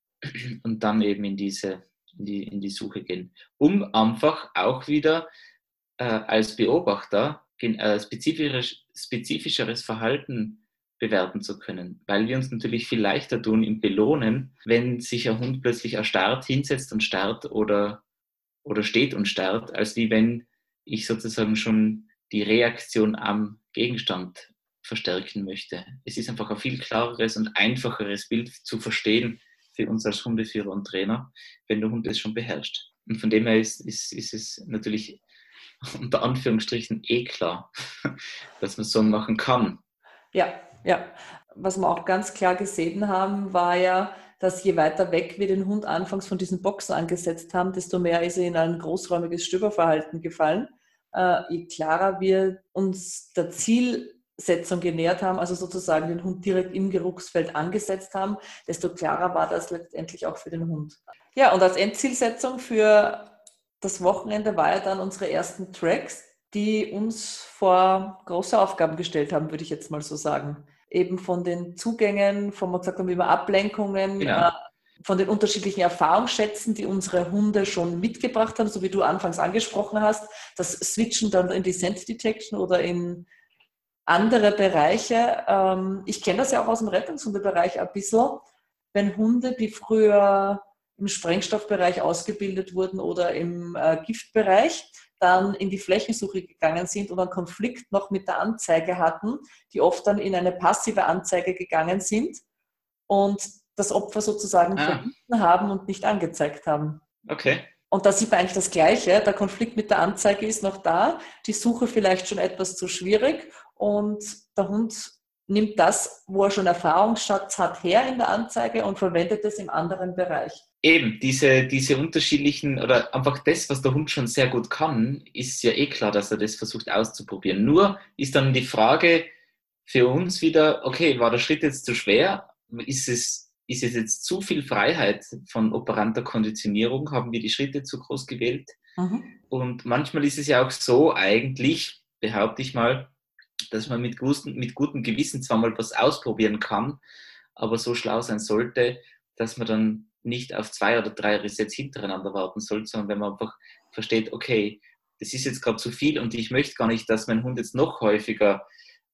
und dann eben in diese in die, in die Suche gehen, um einfach auch wieder äh, als Beobachter äh, spezifisch, spezifischeres Verhalten bewerten zu können, weil wir uns natürlich viel leichter tun im Belohnen, wenn sich ein Hund plötzlich erstarrt, hinsetzt und starrt oder, oder steht und starrt, als wie wenn ich sozusagen schon die Reaktion am Gegenstand verstärken möchte. Es ist einfach ein viel klareres und einfacheres Bild zu verstehen für uns als Hundeführer und Trainer, wenn der Hund es schon beherrscht. Und von dem her ist, ist, ist es natürlich unter Anführungsstrichen eh klar, dass man so machen kann. Ja, ja. Was wir auch ganz klar gesehen haben, war ja, dass je weiter weg wir den Hund anfangs von diesen Boxen angesetzt haben, desto mehr ist er in ein großräumiges Stöberverhalten gefallen. Äh, je klarer wir uns der Zielsetzung genähert haben, also sozusagen den Hund direkt im Geruchsfeld angesetzt haben, desto klarer war das letztendlich auch für den Hund. Ja, und als Endzielsetzung für das Wochenende war ja dann unsere ersten Tracks, die uns vor große Aufgaben gestellt haben, würde ich jetzt mal so sagen. Eben von den Zugängen, von man gesagt haben, über Ablenkungen, genau. äh, von den unterschiedlichen Erfahrungsschätzen, die unsere Hunde schon mitgebracht haben, so wie du anfangs angesprochen hast, das Switchen dann in die Scent Detection oder in andere Bereiche. Ähm, ich kenne das ja auch aus dem Rettungshundebereich ein bisschen, wenn Hunde, die früher im Sprengstoffbereich ausgebildet wurden oder im äh, Giftbereich, dann in die Flächensuche gegangen sind und einen Konflikt noch mit der Anzeige hatten, die oft dann in eine passive Anzeige gegangen sind und das Opfer sozusagen ah. vermieden haben und nicht angezeigt haben. Okay. Und da sieht man eigentlich das Gleiche. Der Konflikt mit der Anzeige ist noch da, die Suche vielleicht schon etwas zu schwierig und der Hund nimmt das, wo er schon Erfahrungsschatz hat, her in der Anzeige und verwendet es im anderen Bereich. Eben, diese, diese unterschiedlichen, oder einfach das, was der Hund schon sehr gut kann, ist ja eh klar, dass er das versucht auszuprobieren. Nur ist dann die Frage für uns wieder, okay, war der Schritt jetzt zu schwer? Ist es, ist es jetzt zu viel Freiheit von operanter Konditionierung? Haben wir die Schritte zu groß gewählt? Mhm. Und manchmal ist es ja auch so, eigentlich, behaupte ich mal, dass man mit, guten, mit gutem Gewissen zwar mal was ausprobieren kann, aber so schlau sein sollte, dass man dann nicht auf zwei oder drei Resets hintereinander warten sollte, sondern wenn man einfach versteht, okay, das ist jetzt gerade zu viel und ich möchte gar nicht, dass mein Hund jetzt noch häufiger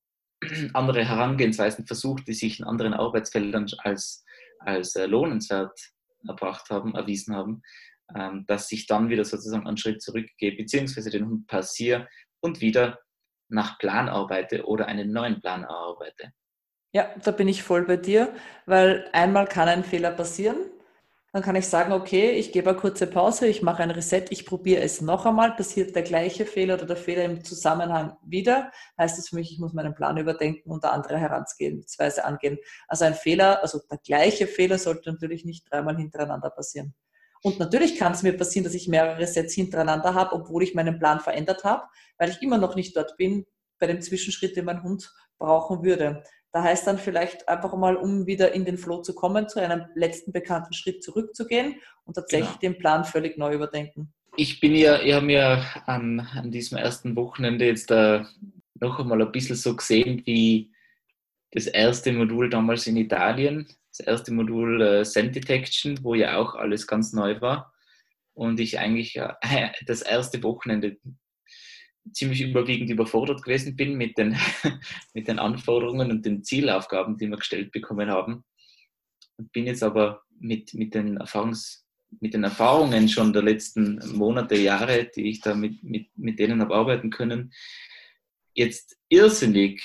andere Herangehensweisen versucht, die sich in anderen Arbeitsfeldern als, als lohnenswert erbracht haben, erwiesen haben, ähm, dass ich dann wieder sozusagen einen Schritt zurückgehe, beziehungsweise den Hund passiere und wieder nach Plan arbeite oder einen neuen Plan erarbeite. Ja, da bin ich voll bei dir, weil einmal kann ein Fehler passieren. Dann kann ich sagen, okay, ich gebe eine kurze Pause, ich mache ein Reset, ich probiere es noch einmal, passiert der gleiche Fehler oder der Fehler im Zusammenhang wieder, heißt es für mich, ich muss meinen Plan überdenken und eine andere Herangehensweise angehen. Also ein Fehler, also der gleiche Fehler sollte natürlich nicht dreimal hintereinander passieren. Und natürlich kann es mir passieren, dass ich mehrere Resets hintereinander habe, obwohl ich meinen Plan verändert habe, weil ich immer noch nicht dort bin, bei dem Zwischenschritt, den mein Hund brauchen würde. Da heißt dann vielleicht einfach mal, um wieder in den Flow zu kommen, zu einem letzten bekannten Schritt zurückzugehen und tatsächlich genau. den Plan völlig neu überdenken. Ich bin ja, ich habe mir an, an diesem ersten Wochenende jetzt äh, noch einmal ein bisschen so gesehen wie das erste Modul damals in Italien, das erste Modul äh, Scent Detection, wo ja auch alles ganz neu war. Und ich eigentlich äh, das erste Wochenende ziemlich überwiegend überfordert gewesen bin mit den, mit den Anforderungen und den Zielaufgaben, die wir gestellt bekommen haben. Und bin jetzt aber mit, mit, den Erfahrungs, mit den Erfahrungen schon der letzten Monate, Jahre, die ich da mit, mit, mit denen habe arbeiten können, jetzt irrsinnig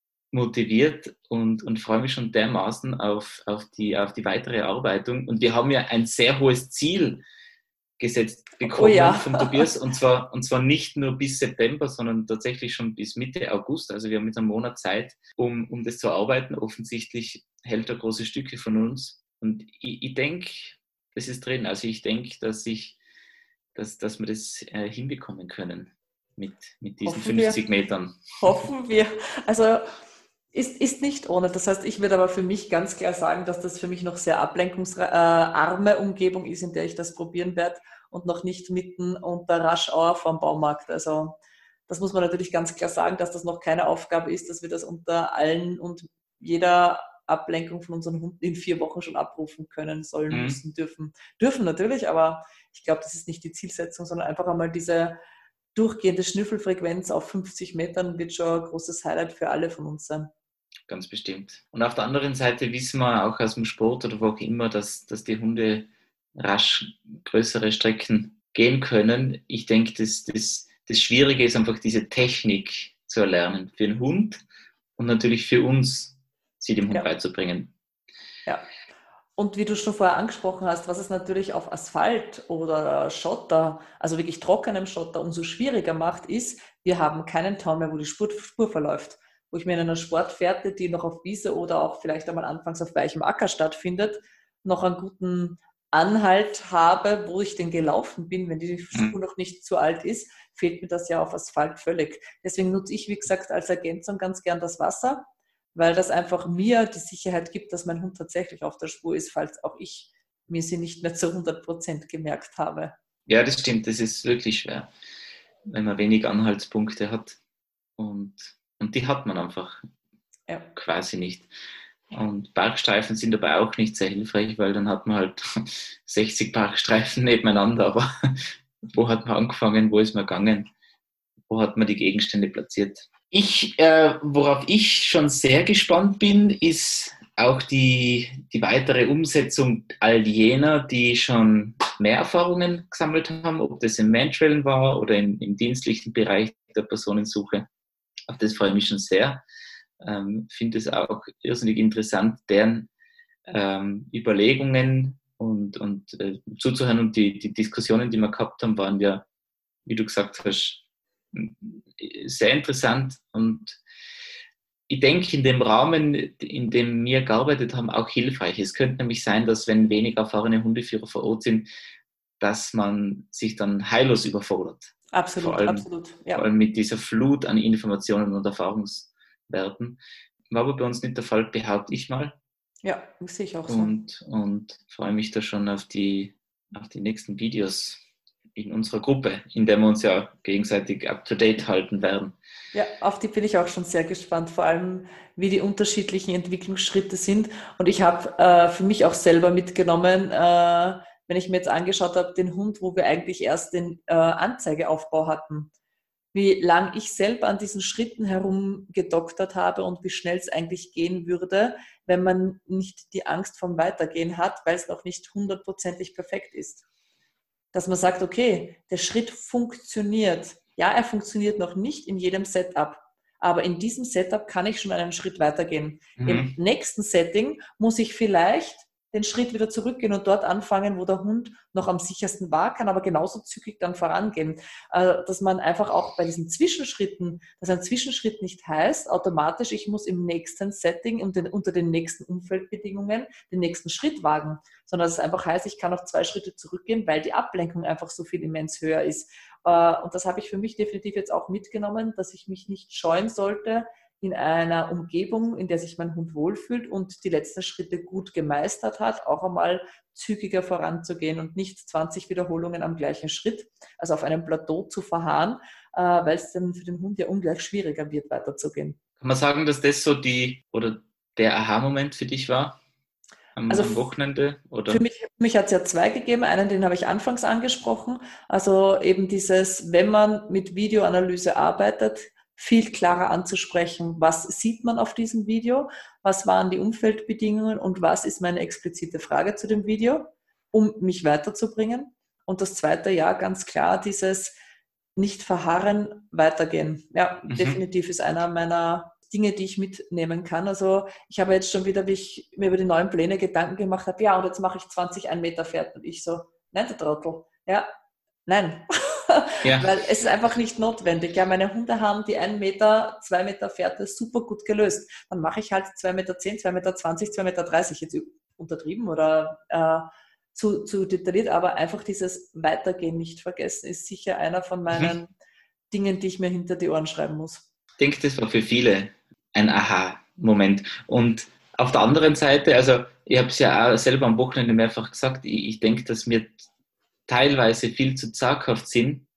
motiviert und, und freue mich schon dermaßen auf, auf, die, auf die weitere Erarbeitung. Und wir haben ja ein sehr hohes Ziel gesetzt bekommen Oh ja. von Tobias, und zwar, und zwar nicht nur bis September, sondern tatsächlich schon bis Mitte August. Also wir haben jetzt einen Monat Zeit, um, um das zu arbeiten. Offensichtlich hält er große Stücke von uns. Und ich, ich denke, das ist drin. Also ich denke, dass, ich, dass, dass wir das äh, hinbekommen können mit, mit diesen Hoffen fünfzig wir. Metern. Hoffen wir. Also ist, ist nicht ohne. Das heißt, ich würde aber für mich ganz klar sagen, dass das für mich noch sehr ablenkungsarme Umgebung ist, in der ich das probieren werde und noch nicht mitten unter Rush Hour vom Baumarkt. Also das muss man natürlich ganz klar sagen, dass das noch keine Aufgabe ist, dass wir das unter allen und jeder Ablenkung von unseren Hunden in vier Wochen schon abrufen können, sollen, Mhm. müssen, dürfen. Dürfen natürlich, aber ich glaube, das ist nicht die Zielsetzung, sondern einfach einmal diese durchgehende Schnüffelfrequenz auf fünfzig Metern wird schon ein großes Highlight für alle von uns sein. Ganz bestimmt. Und auf der anderen Seite wissen wir auch aus dem Sport oder wo auch immer, dass, dass die Hunde rasch größere Strecken gehen können. Ich denke, das, das, das Schwierige ist einfach diese Technik zu erlernen für den Hund und natürlich für uns, sie dem Hund Ja. beizubringen. Ja. Und wie du schon vorher angesprochen hast, was es natürlich auf Asphalt oder Schotter, also wirklich trockenem Schotter, umso schwieriger macht, ist, wir haben keinen Zaun mehr, wo die Spur, Spur verläuft. Wo ich mir in einer Sportfährte, die noch auf Wiese oder auch vielleicht einmal anfangs auf weichem Acker stattfindet, noch einen guten Anhalt habe, wo ich denn gelaufen bin, wenn die Spur noch nicht zu alt ist, fehlt mir das ja auf Asphalt völlig. Deswegen nutze ich, wie gesagt, als Ergänzung ganz gern das Wasser, weil das einfach mir die Sicherheit gibt, dass mein Hund tatsächlich auf der Spur ist, falls auch ich mir sie nicht mehr zu hundert Prozent gemerkt habe. Ja, das stimmt, das ist wirklich schwer, wenn man wenig Anhaltspunkte hat. Und, und die hat man einfach Ja. quasi nicht. Und Parkstreifen sind dabei auch nicht sehr hilfreich, weil dann hat man halt sechzig Parkstreifen nebeneinander. Aber wo hat man angefangen, wo ist man gegangen, wo hat man die Gegenstände platziert? Ich, äh, worauf ich schon sehr gespannt bin, ist auch die, die weitere Umsetzung all jener, die schon mehr Erfahrungen gesammelt haben, ob das im Mantrailen war oder im, im dienstlichen Bereich der Personensuche. Auf das freue ich mich schon sehr. Ähm, finde es auch irrsinnig interessant, deren ähm, Überlegungen und, und äh, zuzuhören. Und die, die Diskussionen, die wir gehabt haben, waren ja, wie du gesagt hast, sehr interessant. Und ich denke, in dem Rahmen, in dem wir gearbeitet haben, auch hilfreich. Es könnte nämlich sein, dass wenn wenig erfahrene Hundeführer vor Ort sind, dass man sich dann heillos überfordert. Absolut, vor allem, absolut. Ja. Vor allem mit dieser Flut an Informationen und Erfahrungswerten. War aber bei uns nicht der Fall, behaupte ich mal. Ja, sehe ich auch so. Und, und freue mich da schon auf die, auf die nächsten Videos in unserer Gruppe, in der wir uns ja gegenseitig up-to-date halten werden. Ja, auf die bin ich auch schon sehr gespannt, vor allem wie die unterschiedlichen Entwicklungsschritte sind. Und ich habe äh, für mich auch selber mitgenommen, äh, wenn ich mir jetzt angeschaut habe, den Hund, wo wir eigentlich erst den äh, Anzeigeaufbau hatten, wie lang ich selber an diesen Schritten herumgedoktert habe und wie schnell es eigentlich gehen würde, wenn man nicht die Angst vom Weitergehen hat, weil es noch nicht hundertprozentig perfekt ist. Dass man sagt, okay, der Schritt funktioniert. Ja, er funktioniert noch nicht in jedem Setup, aber in diesem Setup kann ich schon einen Schritt weitergehen. Mhm. Im nächsten Setting muss ich vielleicht den Schritt wieder zurückgehen und dort anfangen, wo der Hund noch am sichersten war, kann aber genauso zügig dann vorangehen. Dass man einfach auch bei diesen Zwischenschritten, dass ein Zwischenschritt nicht heißt, automatisch, ich muss im nächsten Setting und den, unter den nächsten Umfeldbedingungen den nächsten Schritt wagen, sondern dass es einfach heißt, ich kann noch zwei Schritte zurückgehen, weil die Ablenkung einfach so viel immens höher ist. Und das habe ich für mich definitiv jetzt auch mitgenommen, dass ich mich nicht scheuen sollte, in einer Umgebung, in der sich mein Hund wohlfühlt und die letzten Schritte gut gemeistert hat, auch einmal zügiger voranzugehen und nicht zwanzig Wiederholungen am gleichen Schritt, also auf einem Plateau zu verharren, äh, weil es dann für den Hund ja ungleich schwieriger wird, weiterzugehen. Kann man sagen, dass das so die oder der Aha-Moment für dich war am, Also am Wochenende? Oder? Für mich, für mich hat es ja zwei gegeben. Einen, den habe ich anfangs angesprochen. Also eben dieses, wenn man mit Videoanalyse arbeitet, viel klarer anzusprechen, was sieht man auf diesem Video, was waren die Umfeldbedingungen und was ist meine explizite Frage zu dem Video, um mich weiterzubringen. Und das zweite, ja, ganz klar, dieses nicht verharren, weitergehen. Ja, mhm. definitiv ist einer meiner Dinge, die ich mitnehmen kann. Also ich habe jetzt schon wieder, wie ich mir über die neuen Pläne Gedanken gemacht habe, ja, und jetzt mache ich zwanzig ein Meter Fährten. Und ich so, nein, der Trottel. Ja, nein. Ja. Weil es ist einfach nicht notwendig. Ja, meine Hunde haben die ein Meter, zwei Meter Fährte super gut gelöst. Dann mache ich halt zwei Meter zehn, zwei Meter zwanzig, zwei Meter dreißig. Jetzt untertrieben oder äh, zu, zu detailliert, aber einfach dieses Weitergehen nicht vergessen ist sicher einer von meinen mhm. Dingen, die ich mir hinter die Ohren schreiben muss. Ich denke, das war für viele ein Aha-Moment. Und auf der anderen Seite, also ich habe es ja auch selber am Wochenende mehrfach gesagt, ich, ich denke, dass wir teilweise viel zu zaghaft sind.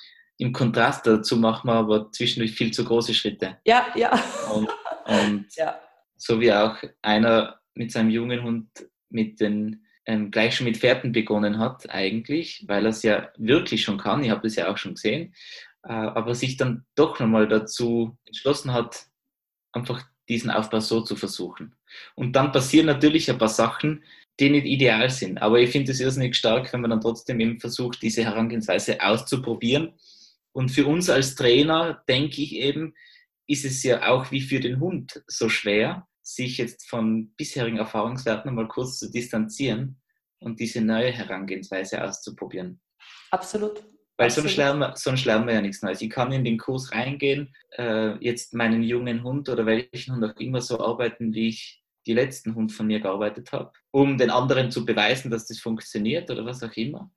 Im Kontrast dazu machen wir aber zwischendurch viel zu große Schritte. Ja, ja. Und, und ja. So wie auch einer mit seinem jungen Hund mit den ähm, gleich schon mit Fährten begonnen hat eigentlich, weil er es ja wirklich schon kann. Ich habe das ja auch schon gesehen. Äh, aber sich dann doch nochmal dazu entschlossen hat, einfach diesen Aufbau so zu versuchen. Und dann passieren natürlich ein paar Sachen, die nicht ideal sind. Aber ich finde es irrsinnig stark, wenn man dann trotzdem eben versucht, diese Herangehensweise auszuprobieren. Und für uns als Trainer, denke ich eben, ist es ja auch wie für den Hund so schwer, sich jetzt von bisherigen Erfahrungswerten mal kurz zu distanzieren und diese neue Herangehensweise auszuprobieren. Absolut. Weil sonst lernen, wir, sonst lernen wir ja nichts Neues. Ich kann in den Kurs reingehen, äh, jetzt meinen jungen Hund oder welchen Hund auch immer so arbeiten, wie ich die letzten Hund von mir gearbeitet habe, um den anderen zu beweisen, dass das funktioniert oder was auch immer.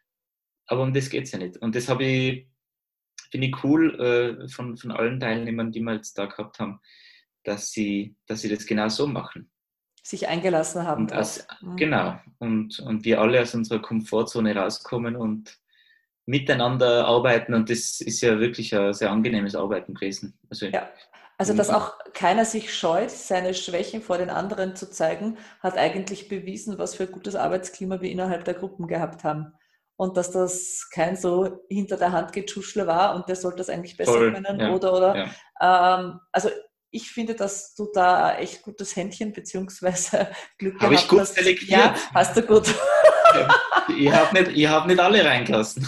Aber um das geht es ja nicht. Und das habe ich, finde ich cool äh, von, von allen Teilnehmern, die wir jetzt da gehabt haben, dass sie, dass sie das genau so machen. Sich eingelassen haben. Und aus, mhm. Genau. Und, und wir alle aus unserer Komfortzone rauskommen und miteinander arbeiten, und das ist ja wirklich ein sehr angenehmes Arbeiten gewesen. Also, ja. Also dass auch keiner sich scheut, seine Schwächen vor den anderen zu zeigen, hat eigentlich bewiesen, was für ein gutes Arbeitsklima wir innerhalb der Gruppen gehabt haben. Und dass das kein so hinter der Hand Geschuschle war und der sollte das eigentlich besser Voll, können. Ja, oder, oder. Ja. Ähm, also ich finde, dass du da ein echt gutes Händchen bzw. Glück Habe ich gut selektiert. Ja, hast du gut. Ich habe nicht, ich hab nicht alle reingelassen.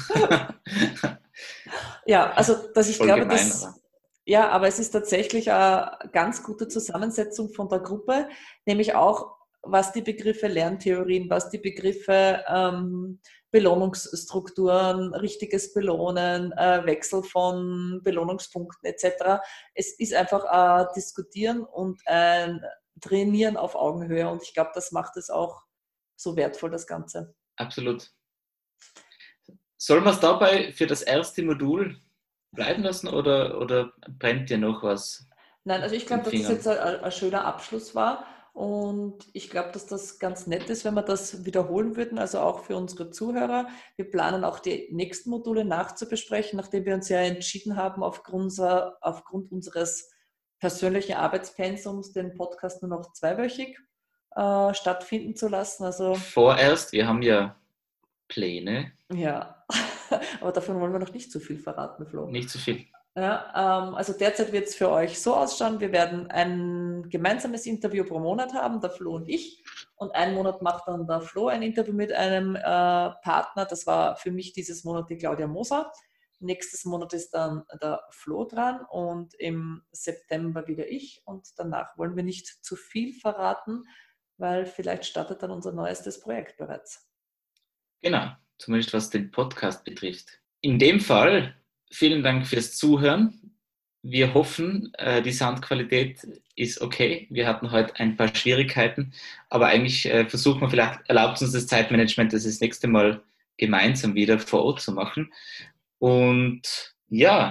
Ja, also dass ich Voll glaube, gemein, dass... aber. Ja, aber es ist tatsächlich eine ganz gute Zusammensetzung von der Gruppe, nämlich auch, was die Begriffe Lerntheorien, was die Begriffe ähm, Belohnungsstrukturen, richtiges Belohnen, äh, Wechsel von Belohnungspunkten et cetera. Es ist einfach ein Diskutieren und ein Trainieren auf Augenhöhe, und ich glaube, das macht es auch so wertvoll, das Ganze. Absolut. Sollen wir es dabei für das erste Modul bleiben lassen oder, oder brennt dir noch was? Nein, also ich glaube, dass das jetzt ein, ein schöner Abschluss war, und ich glaube, dass das ganz nett ist, wenn wir das wiederholen würden, also auch für unsere Zuhörer. Wir planen auch die nächsten Module nachzubesprechen, nachdem wir uns ja entschieden haben, aufgrund, aufgrund unseres persönlichen Arbeitspensums den Podcast nur noch zweiwöchig äh, stattfinden zu lassen. Also vorerst, wir haben ja Pläne. Ja, aber davon wollen wir noch nicht zu viel verraten, Flo. Nicht zu viel. Ja, ähm, also derzeit wird es für euch so ausschauen, wir werden ein gemeinsames Interview pro Monat haben, der Flo und ich. Und einen Monat macht dann der Flo ein Interview mit einem äh, Partner. Das war für mich dieses Monat die Claudia Moser. Nächstes Monat ist dann der Flo dran und im September wieder ich. Und danach wollen wir nicht zu viel verraten, weil vielleicht startet dann unser neuestes Projekt bereits. Genau, zumindest was den Podcast betrifft. In dem Fall vielen Dank fürs Zuhören. Wir hoffen, die Soundqualität ist okay. Wir hatten heute ein paar Schwierigkeiten, aber eigentlich versuchen wir, vielleicht erlaubt uns das Zeitmanagement, das das nächste Mal gemeinsam wieder vor Ort zu machen. Und ja,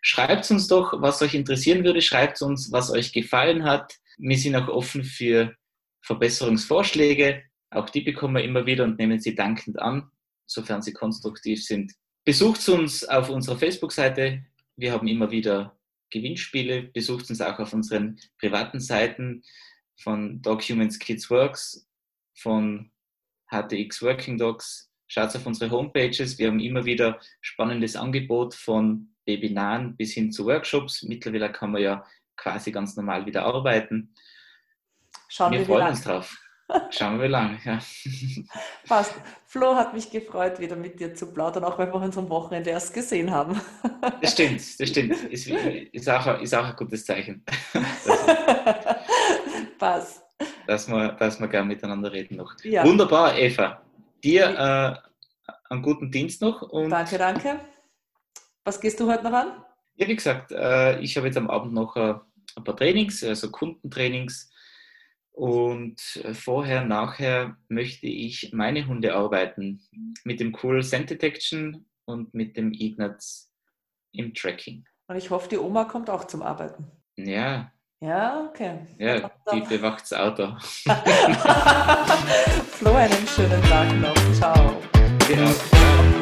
Schreibt uns doch, was euch interessieren würde. Schreibt uns, was euch gefallen hat. Wir sind auch offen für Verbesserungsvorschläge. Auch die bekommen wir immer wieder und nehmen sie dankend an, sofern sie konstruktiv sind. Besucht uns auf unserer Facebook-Seite. Wir haben immer wieder Gewinnspiele. Besucht uns auch auf unseren privaten Seiten von Dog Humans Kids Works, von H T X Working Dogs. Schaut auf unsere Homepages. Wir haben immer wieder spannendes Angebot von Babynahen bis hin zu Workshops. Mittlerweile kann man ja quasi ganz normal wieder arbeiten. Schauen wir, wir freuen uns drauf. Schauen wir, wie lange. Ja. Passt. Flo, hat mich gefreut, wieder mit dir zu plaudern, auch wenn wir uns am Wochenende erst gesehen haben. Das stimmt, das stimmt. Ist, ist, auch, ist auch ein gutes Zeichen. Passt. Dass wir, dass wir gerne miteinander reden noch. Ja. Wunderbar, Eva. Dir äh, einen guten Dienst noch. Und danke, danke. Was gehst du heute noch an? Ja, wie gesagt, äh, ich habe jetzt am Abend noch äh, ein paar Trainings, also Kundentrainings. Und äh, vorher, nachher möchte ich meine Hunde arbeiten mit dem Cool Scent Detection und mit dem Ignatz im Tracking. Und ich hoffe, die Oma kommt auch zum Arbeiten. Ja. Ja, okay. Ja, die bewacht das Auto. Flo, einen schönen Tag noch. Ciao. Genau. Ciao.